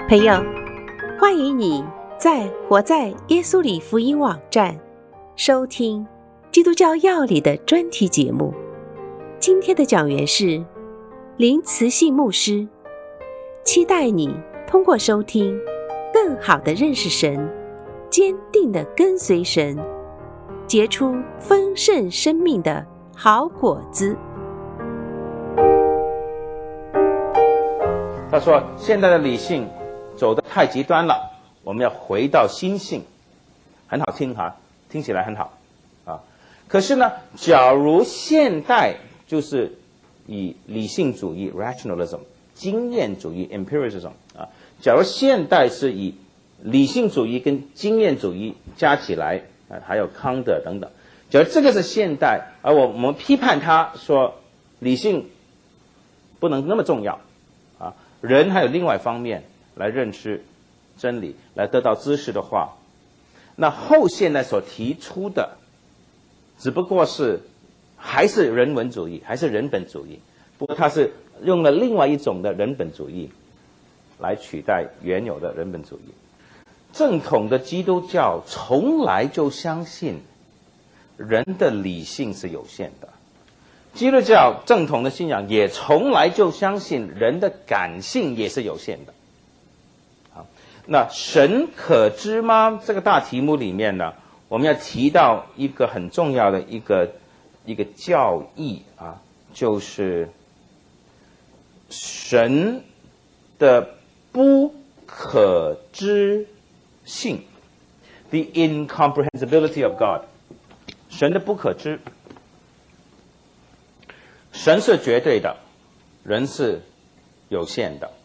朋友，欢迎你在活在耶稣里福音网站收听基督教要理的专题节目。今天的讲员是林慈信牧师，期待你通过收听更好的认识神，坚定的跟随神，结出丰盛生命的好果子。 他说现在的理性走得太极端了，我们要回到心性。很好听哈，听起来很好啊。可是呢，假如现代就是以理性主义 rationalism 经验主义 empiricism 啊，假如现代是以理性主义跟经验主义加起来啊，还有康德等等，假如这个是现代，而我们批判他说理性不能那么重要啊，人还有另外一方面来认知真理，来得到知识的话，那后现代所提出的只不过是还是人文主义，还是人本主义，不过它是用了另外一种的人本主义来取代原有的人本主义。正统的基督教从来就相信人的理性是有限的，基督教正统的信仰也从来就相信人的感性也是有限的。好，那神可知吗？这个大题目里面呢，我们要提到一个很重要的一个教义啊，就是神的不可知性 ，the incomprehensibility of God， 神的不可知。神是绝对的，人是有限的，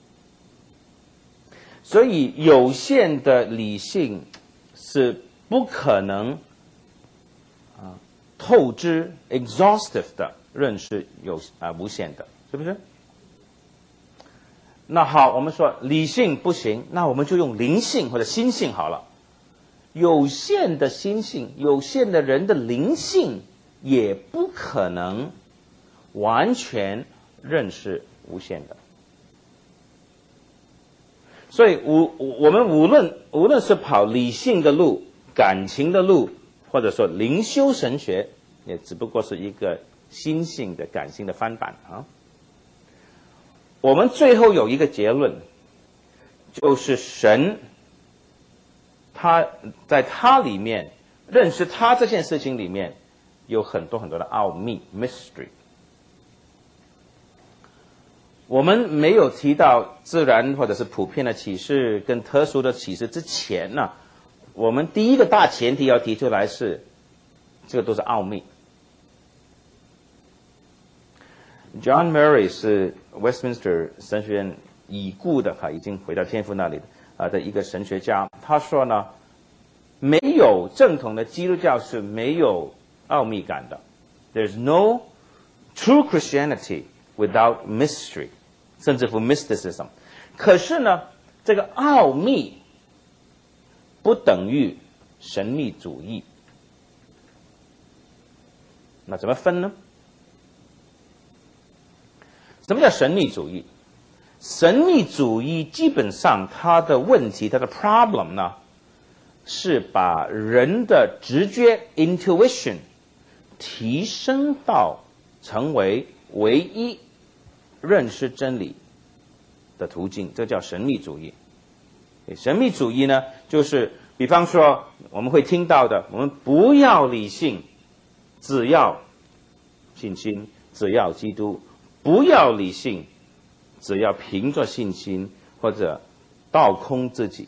所以有限的理性是不可能透支 exhaustive 的认识无限的，是不是？那好，我们说理性不行，那我们就用灵性或者心性好了。有限的心性，有限的人的灵性也不可能完全认识无限的。所以我们无论是跑理性的路、感情的路，或者说灵修神学，也只不过是一个心性的感性的翻版啊。我们最后有一个结论，就是神他在他里面认识他这件事情里面有很多很多的奥秘 mystery。我们没有提到自然或者是普遍的启示跟特殊的启示之前呢，我们第一个大前提要提出来是，这个都是奥秘。John Murray 是 Westminster 神学院已故的已经回到天父那里的一个神学家，他说呢，没有正统的基督教是没有奥秘感的。There's no true Christianity without mystery， 甚至乎 mysticism。可是呢，这个奥秘不等于神秘主义。那怎么分呢？什么叫神秘主义？神秘主义基本上它的问题，它的 problem 呢，是把人的直觉 intuition 提升到成为唯一认识真理的途径，这叫神秘主义。神秘主义呢，就是比方说我们会听到的，我们不要理性，只要信心，只要基督；不要理性，只要凭着信心或者倒空自己。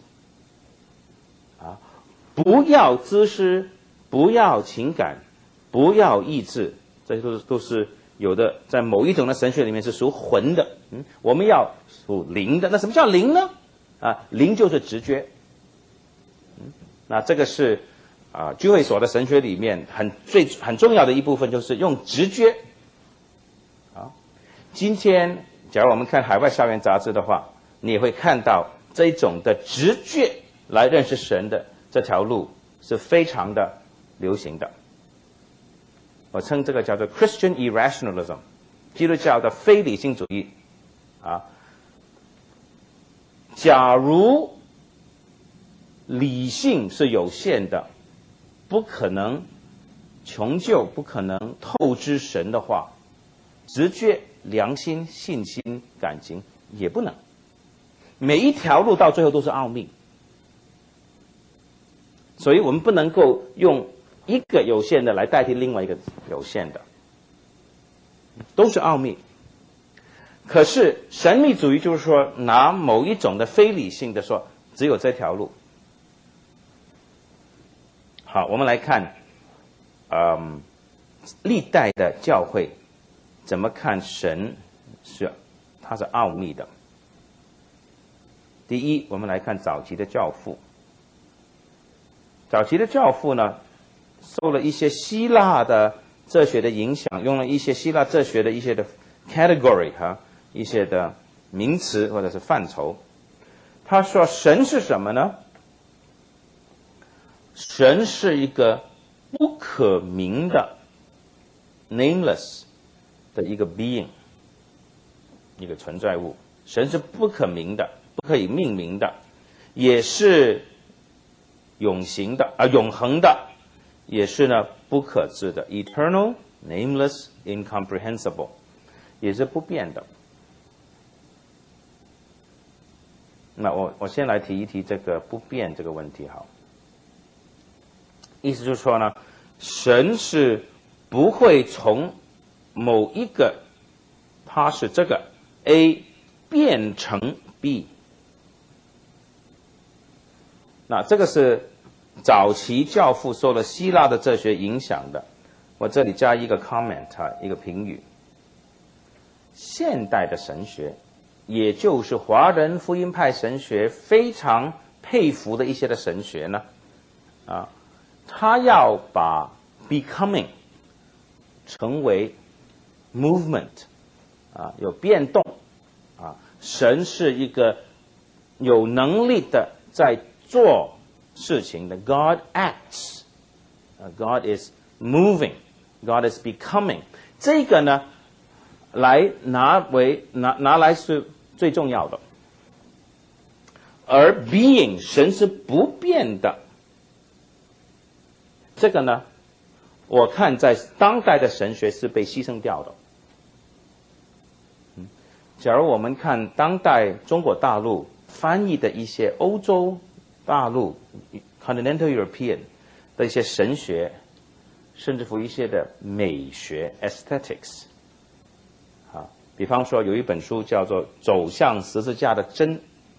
不要知识，不要情感，不要意志，这些都是有的，在某一种的神学里面是属魂的。我们要属灵的。那什么叫灵呢？灵就是直觉。那这个是居会所的神学里面很重要的一部分，就是用直觉。今天假如我们看海外校园杂志的话，你也会看到这种的直觉来认识神的这条路是非常的流行的。我称这个叫做 Christian irrationalism， 基督教的非理性主义。 假如理性是有限的，不可能穷究，不可能透支神的话，直觉、良心、信心、感情也不能。每一条路到最后都是奥秘，所以我们不能够用一个有限的来代替另外一个有限的，都是奥秘。可是神秘主义就是说，拿某一种的非理性的说，只有这条路。好，我们来看，历代的教会怎么看神它是奥秘的。第一，我们来看早期的教父。早期的教父呢，受了一些希腊的哲学的影响，用了一些希腊哲学的一些的 category 一些的名词或者是范畴。他说神是什么呢？神是一个不可名的 nameless 的一个 being， 一个存在物。神是不可名的，不可以命名的，也是永恒的，也是呢不可知的 eternal, nameless, incomprehensible， 也是不变的。那我先来提一提这个不变这个问题好。意思就是说呢，神是不会从某一个它是这个 A 变成 B。那这个是早期教父受了希腊的哲学影响的。我这里加一个 comment 一个评语。现代的神学，也就是华人福音派神学非常佩服的一些的神学呢，他要把 becoming 成为 movement， 有变动，神是一个有能力的在做事情的 God acts， God is moving， God is becoming， 这个呢拿来是最重要的。而 being 神是不变的，这个呢我看在当代的神学是被牺牲掉的。假如我们看当代中国大陆翻译的一些欧洲大陆 Continental European 的一些神学，甚至乎一些的美学 aesthetics， 比方说有一本书叫做《走向十字架的真》，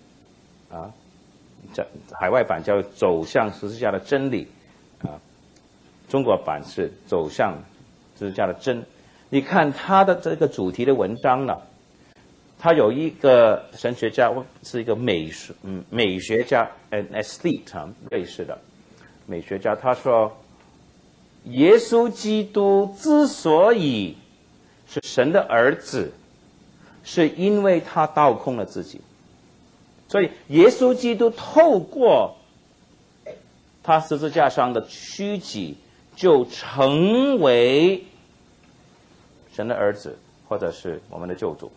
海外版叫《走向十字架的真理》，中国版是《走向十字架的真》。你看他的这个主题的文章呢，他有一个神学家是一个美学家 an aesthete 类似的美学家，他说耶稣基督之所以是神的儿子，是因为他倒空了自己。所以耶稣基督透过他十字架上的虚己，就成为神的儿子，或者是我们的救主。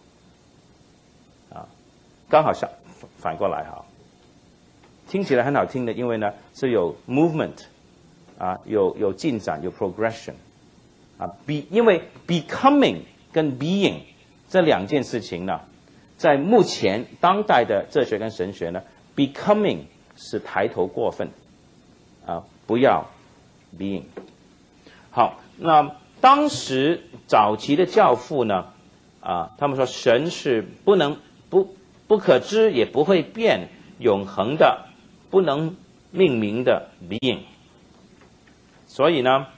刚好反过来听起来很好听的，因为呢是有 movement，有进展，有 progression，因为 becoming 跟 being 这两件事情呢，在目前当代的哲学跟神学呢 ，becoming 是抬头过分，不要 being。好，那当时早期的教父呢，他们说神是不可知，也不会变，永恒的，不能命名的 being。所以呢，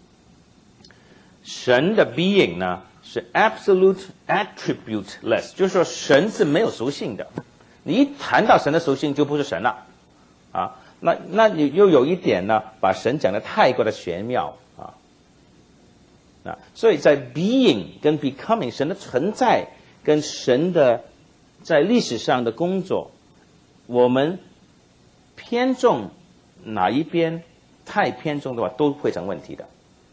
神的 being 呢是 absolute attributeless， 就是说神是没有属性的。你一谈到神的属性，就不是神了，那你又有一点呢，把神讲得太过的玄妙所以在 being 跟 becoming 神的存在跟神的在历史上的工作，我们偏重哪一边，太偏重的话都会成问题的。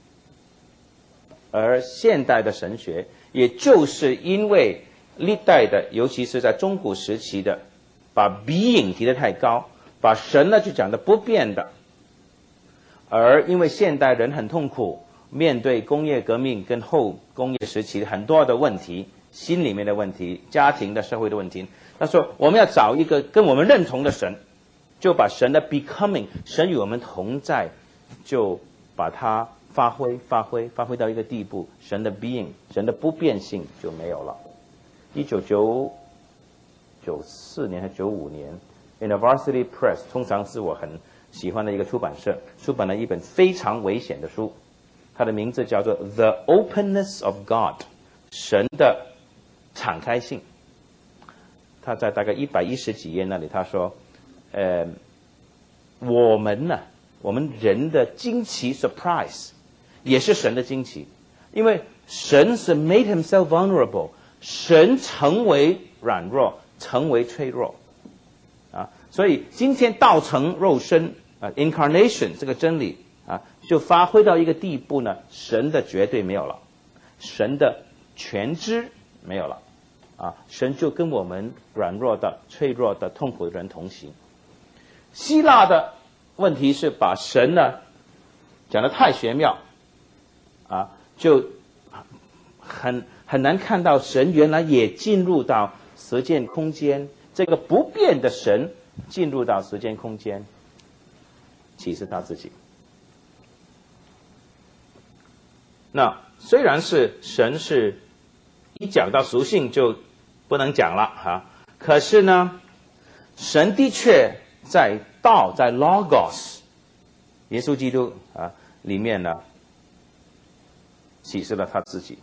而现代的神学，也就是因为历代的，尤其是在中古时期的把 being 提得太高，把神呢就讲得不变的。而因为现代人很痛苦，面对工业革命跟后工业时期很多的问题，心里面的问题，家庭的社会的问题，他说我们要找一个跟我们认同的神，就把神的 becoming， 神与我们同在，就把它发挥到一个地步，神的 being， 神的不变性就没有了。1994年还95年 ，University Press 通常是我很喜欢的一个出版社，出版了一本非常危险的书，它的名字叫做《The Openness of God》，神的敞开性。他在大概110几页那里，他说，我们人的惊奇 surprise 也是神的惊奇，因为神是 made himself vulnerable， 神成为软弱，成为脆弱，所以今天道成肉身incarnation 这个真理就发挥到一个地步呢，神的绝对没有了，神的全知没有了。神就跟我们软弱的、脆弱的、痛苦的人同行。希腊的问题是把神呢讲得太玄妙，就很难看到神原来也进入到时间空间，这个不变的神进入到时间空间，启示他自己。那虽然是神是一讲到属性就不能讲了可是呢，神的确在道，在 Logos， 耶稣基督里面呢，启示了他自己。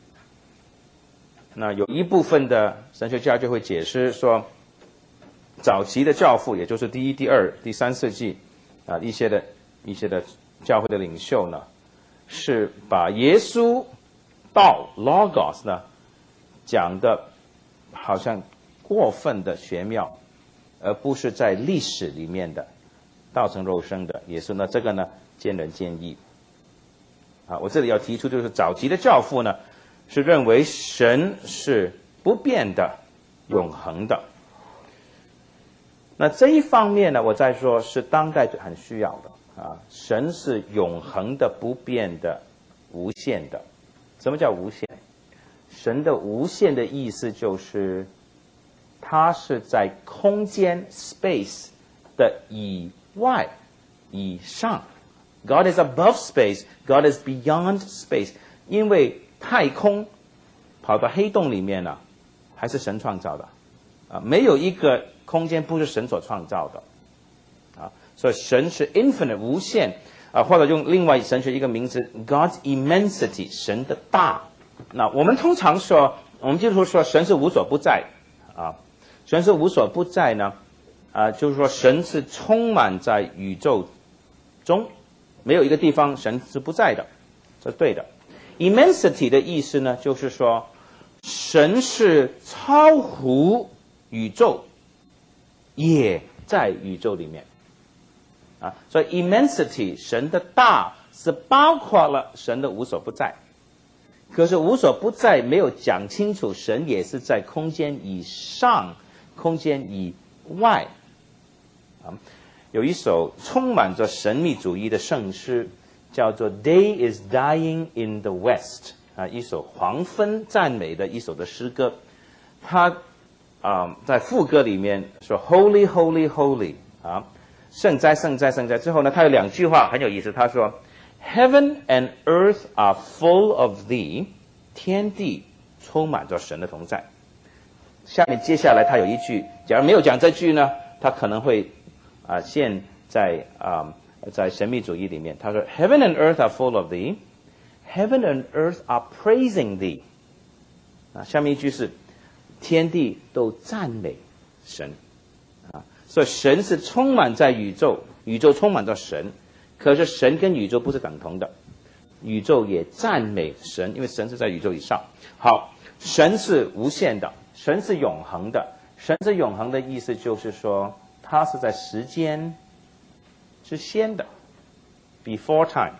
那有一部分的神学家就会解释说，早期的教父，也就是第一、第二、第三世纪一些的教会的领袖呢，是把耶稣道 Logos 呢讲的好像过分的玄妙，而不是在历史里面的道成肉身的耶稣呢，这个呢见仁见义。我这里要提出就是早期的教父呢是认为神是不变的、永恒的。那这一方面呢，我再说是当代很需要的神是永恒的、不变的、无限的。什么叫无限？神的无限的意思就是它是在空间 space 的以外、以上。God is above space, God is beyond space。 因为太空跑到黑洞里面还是神创造的没有一个空间不是神所创造的所以神是 infinite 无限或者用另外神学一个名字 God's immensity， 神的大。那我们通常说，我们基督徒说神是无所不在神是无所不在呢就是说神是充满在宇宙中，没有一个地方神是不在的，这是对的。Immensity 的意思呢，就是说神是超乎宇宙，也在宇宙里面所以 immensity 神的大是包括了神的无所不在。可是无所不在没有讲清楚，神也是在空间以上、空间以外有一首充满着神秘主义的圣诗，叫做 Day is Dying in the West 一首黄昏赞美的一首的诗歌。它在副歌里面说 Holy Holy Holy 圣哉圣哉圣哉，之后呢它有2句话很有意思，他说 Heaven and earth are full of thee， 天地充满着神的同在。下面接下来他有一句，假如没有讲这句呢，他可能会陷在神秘主义里面。他说 Heaven and earth are full of thee, Heaven and earth are praising thee。下面一句是天地都赞美神所以神是充满在宇宙，宇宙充满着神。可是神跟宇宙不是等同的，宇宙也赞美神，因为神是在宇宙以上。好，神是无限的，神是永恒的。神是永恒的意思就是说，它是在时间之先的 ，before time。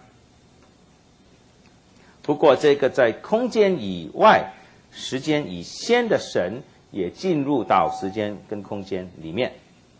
不过这个在空间以外、时间以先的神， 也进入到时间跟空间里面。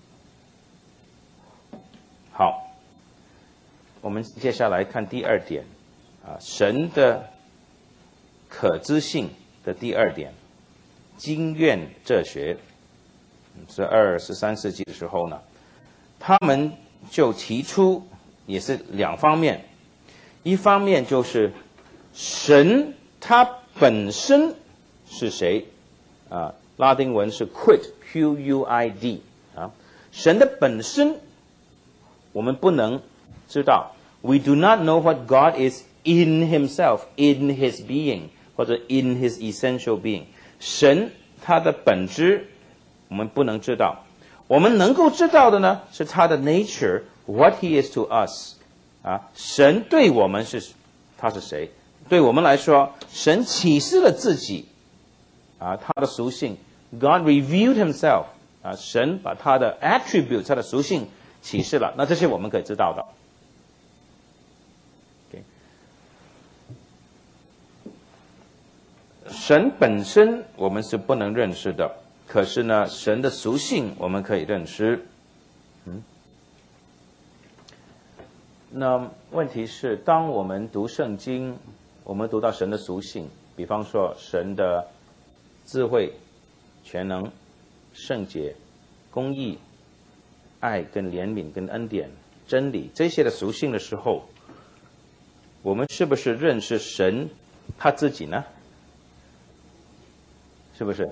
好，我们接下来看第二点神的可知性的第二点，经验哲学。12、13世纪的时候呢，他们就提出也是两方面，一方面就是神他本身是谁拉丁文是 quid，Q-U-I-D 神的本身我们不能知道 ，We do not know what God is in Himself, in His being， 或者 in His essential being。神他的本质我们不能知道，我们能够知道的呢是他的 nature，what He is to us。神对我们他是谁？对我们来说，神启示了自己他的属性 ，God revealed Himself。神把他的 attribute， 他的属性启示了，那这些我们可以知道的。神本身我们是不能认识的，可是呢，神的属性我们可以认识。那问题是，当我们读圣经，我们读到神的属性，比方说神的智慧、全能、圣洁、公义、爱跟怜悯跟恩典、真理这些的属性的时候，我们是不是认识神他自己呢？是不是？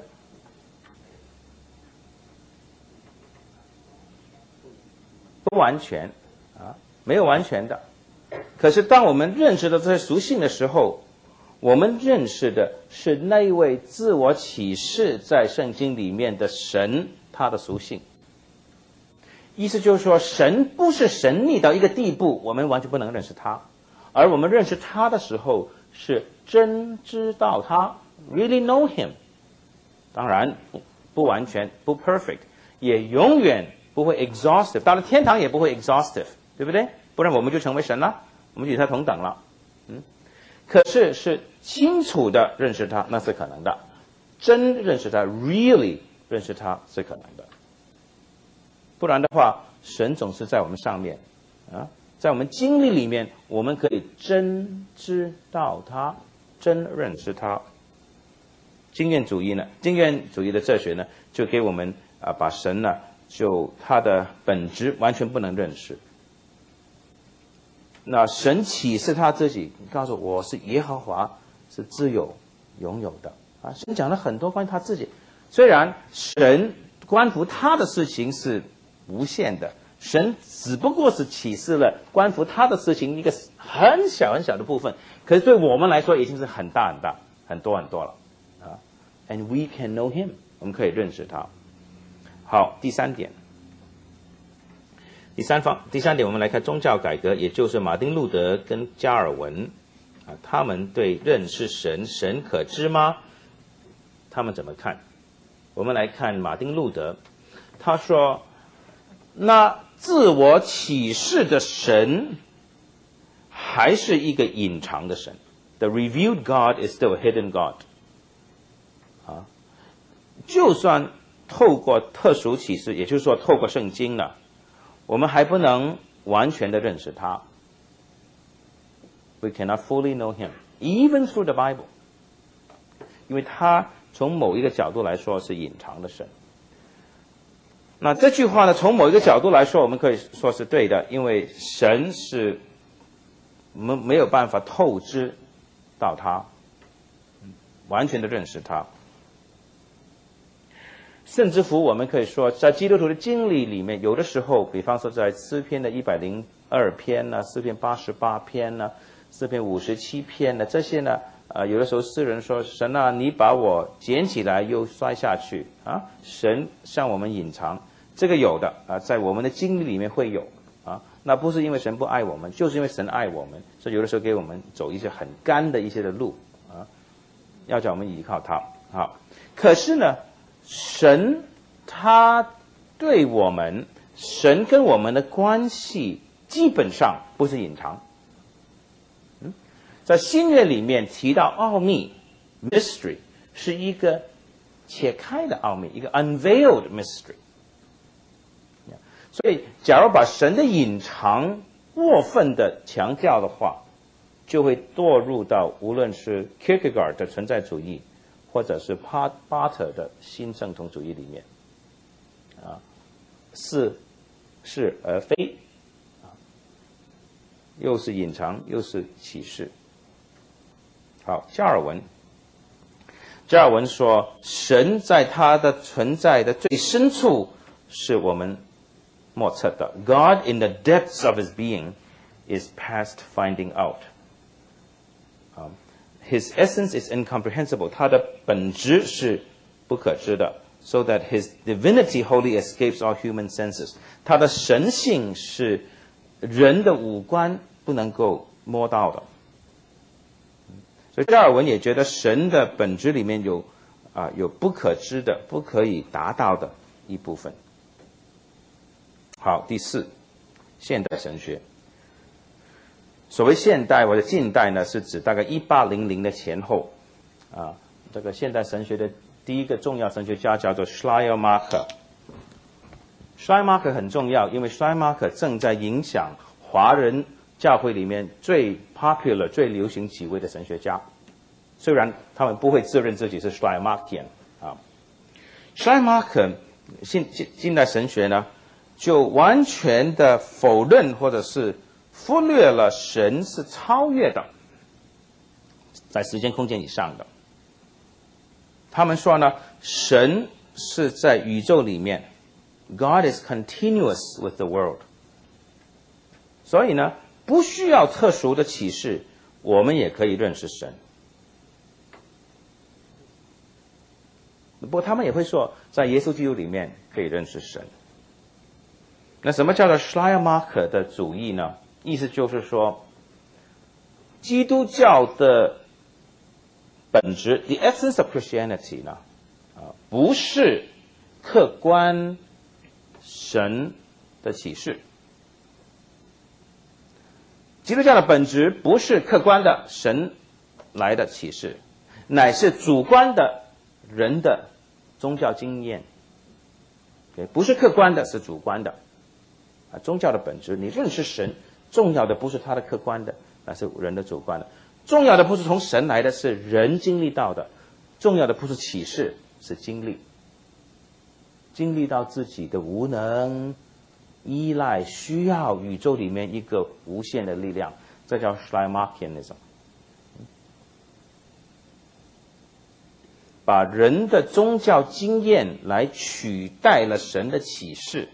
不完全没有完全的。可是当我们认识到这些属性的时候，我们认识的是那位自我启示在圣经里面的神他的属性。意思就是说，神不是神秘到一个地步我们完全不能认识他，而我们认识他的时候是真知道他 really know him。 当然不完全不 perfect， 也永远不会 exhaustive， 到了天堂也不会 exhaustive， 对不对？不然我们就成为神了，我们与他同等了。可是是清楚的认识他，那是可能的，真认识他 really 认识他是可能的。不然的话，神总是在我们上面在我们经历里面，我们可以真知道他，真认识他。经验主义的哲学呢，就给我们把神呢，就他的本质完全不能认识。那神启示他自己，告诉我是耶和华，是自有拥有的神讲了很多关于他自己。虽然神关乎他的事情是无限的，神只不过是启示了关乎他的事情一个很小很小的部分，可是对我们来说已经是很大很大很多很多了And we can know him， 我们可以认识他。好，第三点，我们来看宗教改革，也就是马丁路德跟加尔文他们对认识神可知吗？他们怎么看？我们来看马丁路德，他说，那自我启示的神还是一个隐藏的神。The revealed God is still a hidden God。就算透过特殊启示，也就是说透过圣经呢，我们还不能完全的认识他。We cannot fully know him, even through the Bible， 因为他从某一个角度来说是隐藏的神。那这句话呢，从某一个角度来说，我们可以说是对的，因为神是我们没有办法透知到他，完全的认识他。甚至乎我们可以说，在基督徒的经历里面，有的时候，比方说在诗篇的102篇呢，诗篇88篇呢，诗篇57篇呢，这些呢，有的时候诗人说，神啊，你把我捡起来又摔下去神向我们隐藏，这个有的在我们的经历里面会有那不是因为神不爱我们，就是因为神爱我们，所以有的时候给我们走一些很干的一些的路要叫我们依靠他。好，可是呢，神他对我们，神跟我们的关系基本上不是隐藏。在新约里面提到奥秘 mystery 是一个切开的奥秘，一个 unveiled mystery。所以，假如把神的隐藏过分的强调的话，就会堕入到无论是 Kierkegaard 的存在主义，或者是巴特的新正统主义里面，似是而非，又是隐藏又是启示。好，加尔文说，神在他的存在的最深处是我们莫测的。God in the depths of his being is past finding out. His essence is incomprehensible. 他的本质是不可知的。So that his divinity wholly escapes all human senses. 他的神性是人的五官不能够摸到的。所以加尔文也觉得神的本质里面有不可知的、不可以达到的一部分。好，第四，现代神学。所谓现代或者近代呢，是指大概1800的前后。这个现代神学的第一个重要神学家叫做 Schleiermacher。Schleiermacher 很重要，因为 Schleiermacher 正在影响华人教会里面最 popular、最流行几位的神学家，虽然他们不会自认自己是 Schleiermachian。Schleiermacher 近代神学呢，就完全的否认或者是忽略了神是超越的，在时间空间以上的。他们说呢，神是在宇宙里面 ，God is continuous with the world。所以呢，不需要特殊的启示，我们也可以认识神。不过他们也会说，在耶稣基督里面可以认识神。那什么叫做 Schleiermacher 的主义呢？意思就是说，基督教的本质 ，the essence of Christianity 呢，不是客观神的启示。基督教的本质不是客观的神来的启示，乃是主观的人的宗教经验。不是客观的，是主观的。宗教的本质，你认识神，重要的不是他的客观的，而是人的主观的。重要的不是从神来的，是人经历到的。重要的不是启示，是经历到自己的无能、依赖、需要宇宙里面一个无限的力量，这叫 Schleiermachianism。把人的宗教经验来取代了神的启示。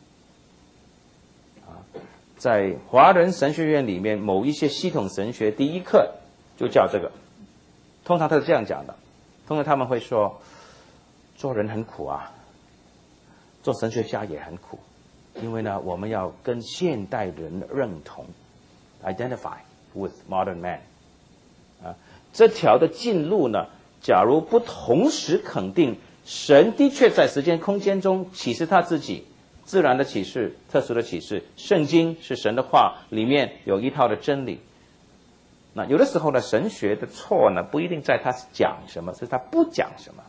在华人神学院里面，某一些系统神学第一课就叫这个，通常他是这样讲的。通常他们会说，做人很苦啊，做神学家也很苦，因为呢，我们要跟现代人认同 ，identify with modern man。这条的近路呢，假如不同时肯定神的确在时间空间中启示他自己。自然的启示，特殊的启示，圣经是神的话，里面有一套的真理。那有的时候呢，神学的错呢，不一定在他讲什么，是他不讲什么。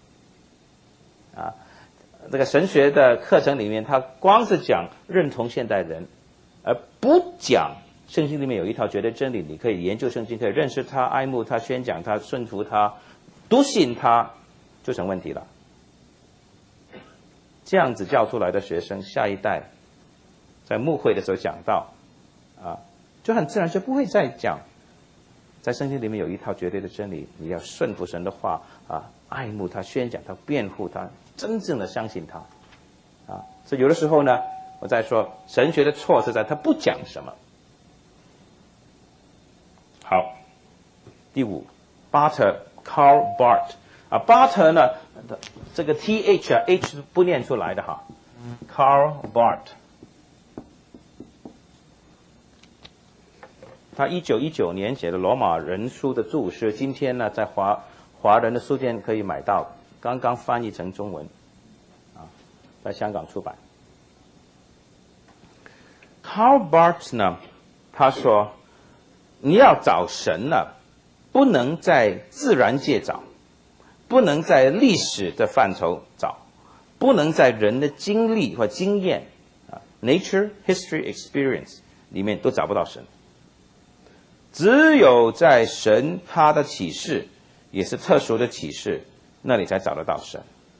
这个神学的课程里面，他光是讲认同现代人，而不讲圣经里面有一套绝对真理，你可以研究圣经，可以认识它，爱慕它，宣讲它，顺服它，笃信它，就成问题了。这样子教出来的学生，下一代在牧会的时候讲到，就很自然就不会再讲，在圣经里面有一套绝对的真理，你要顺服神的话，爱慕他，宣讲他，辩护他，真正的相信他，所以有的时候呢，我在说神学的错是在他不讲什么。好，第五，巴特 Karl Barth。Barth 呢，这个 H 不念出来的哈 ，Karl Barth， 他1919年写的《罗马人书》的注释，今天呢在华人的书店可以买到，刚刚翻译成中文，在香港出版。Karl Barth 呢，他说，你要找神呢，不能在自然界找。 不能在历史的范畴找，不能在人的经历或经验nature, history, experience 里面都找不到神。只有在神他的启示，也是特殊的启示，那里才找得到神。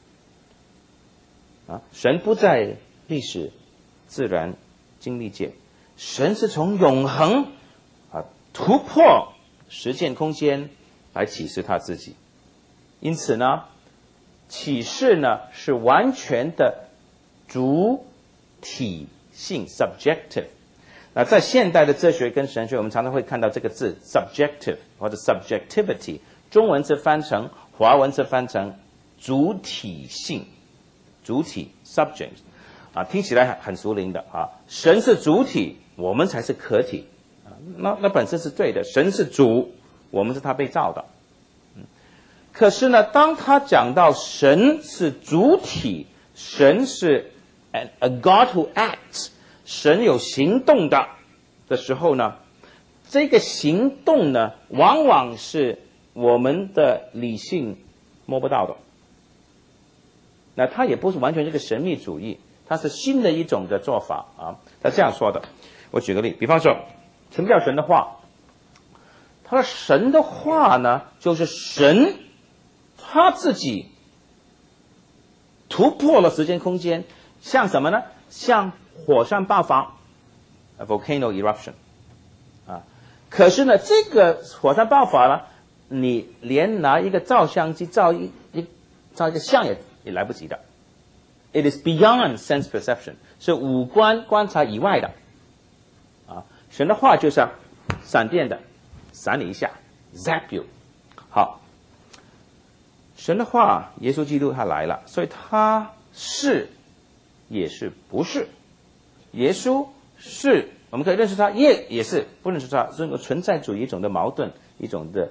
神不在历史、自然、经历界，神是从永恒突破时间空间来启示他自己。因此呢，启示呢是完全的主体性 subjective。那在现代的哲学跟神学，我们常常会看到这个字 subjective 或者 subjectivity， 中文是翻成，华文是翻成主体性，主体 subject 听起来很俗灵的神是主体，我们才是客体那本身是对的，神是主，我们是他被造的。可是呢，当他讲到神是主体，神是 a God who acts， 神有行动的时候呢，这个行动呢，往往是我们的理性摸不到的。那他也不是完全是个神秘主义，他是新的一种的做法他这样说的。我举个例，比方说什么叫神的话？他说神的话呢，就是神他自己突破了时间空间，像什么呢？像火山爆发 a volcano eruption 可是呢，这个火山爆发了，你连拿一个照相机照一个相也来不及的。It is beyond sense perception， 是五官观察以外的神的话就像闪电的，闪你一下 zap you。 好，神的话，耶稣基督他来了，所以他是也是不是。耶稣是我们可以认识他，也是不认识他，这个存在主义一种的矛盾，一种的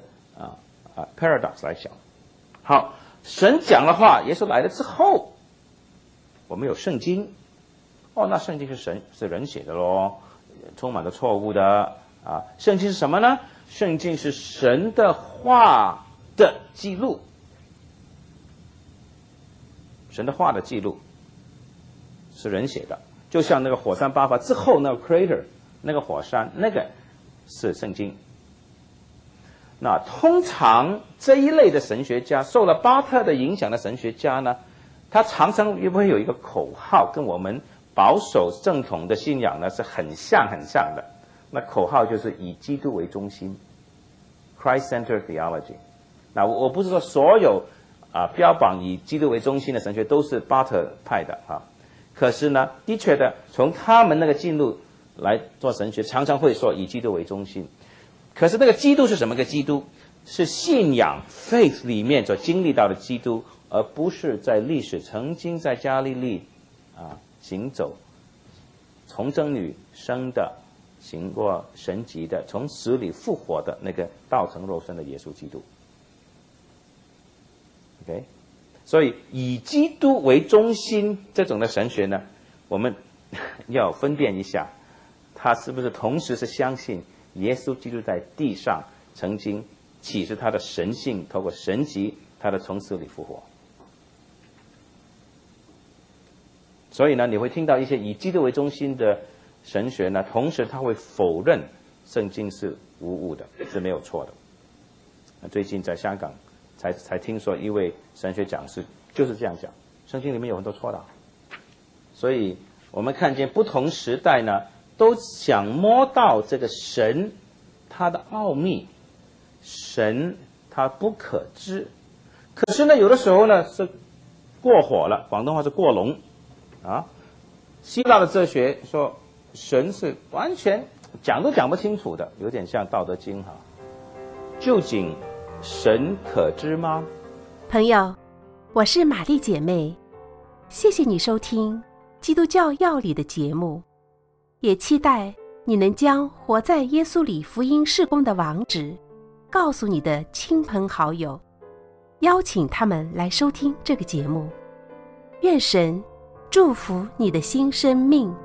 paradox 来讲。好，神讲了话，耶稣来了之后，我们有圣经那圣经是人写的咯，充满了错误的圣经是什么呢？圣经是神的话的记录，神的话的记录是人写的，就像那个火山爆发之后那个 crater 那个火山，那个是圣经。那通常这一类的神学家，受了巴特的影响的神学家呢，他常常会有一个口号，跟我们保守正统的信仰呢是很像的。那口号就是以基督为中心 Christ-centered theology。 那我不是说所有标榜以基督为中心的神学都是巴特派的可是呢，的确的从他们那个进入来做神学，常常会说以基督为中心。可是那个基督是什么个基督？是信仰 faith 里面所经历到的基督，而不是在历史曾经在加利利行走，从真女生的，行过神迹的，从死里复活的那个道成肉身的耶稣基督。OK， 所以以基督为中心这种的神学呢，我们要分辨一下，他是不是同时是相信耶稣基督在地上曾经启示他的神性，透过神迹他的从死里复活。所以呢，你会听到一些以基督为中心的神学呢，同时他会否认圣经是无误的，是没有错的。最近在香港才听说一位神学讲师就是这样讲，圣经里面有很多错的。所以我们看见不同时代呢，都想摸到这个神他的奥秘，神他不可知。可是呢，有的时候呢是过火了，广东话是过龙希腊的哲学说神是完全讲都讲不清楚的，有点像道德经究竟神可知吗？ 朋友，我是玛丽姐妹，谢谢你收听基督教要理的节目，也期待你能将活在耶稣里福音事工的网址告诉你的亲朋好友，邀请他们来收听这个节目。愿神祝福你的新生命。